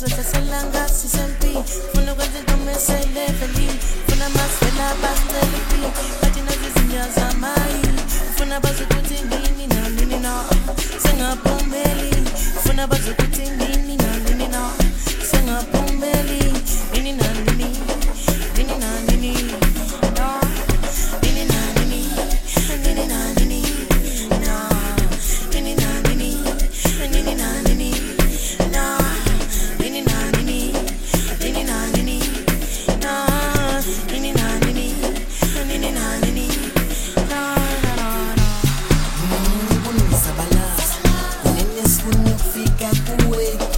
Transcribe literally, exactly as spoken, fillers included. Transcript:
selanga sisempi funa kwenza ntomesele feli funa masela basteli bathina zizinja zamai funa bazokuthi nini na nini na singaphumeli funa bazokuthi nini na nini na singaphumeli nini na nini nini na nini no nini na nini nini na nini no nini na nini nini na nini no nini na nini nini na nini no nini na nini nini na nini no no no no kunisabalaza nene sifuna ukufika kuwe